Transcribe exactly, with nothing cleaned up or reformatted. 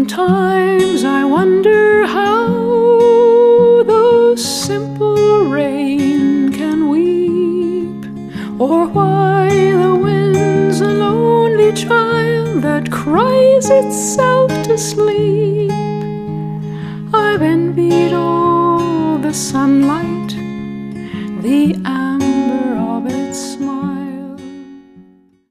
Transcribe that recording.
Sometimes I wonder how those simple rain can weep, or why the wind's a lonely child that cries itself to sleep. I've envied all the sunlight, the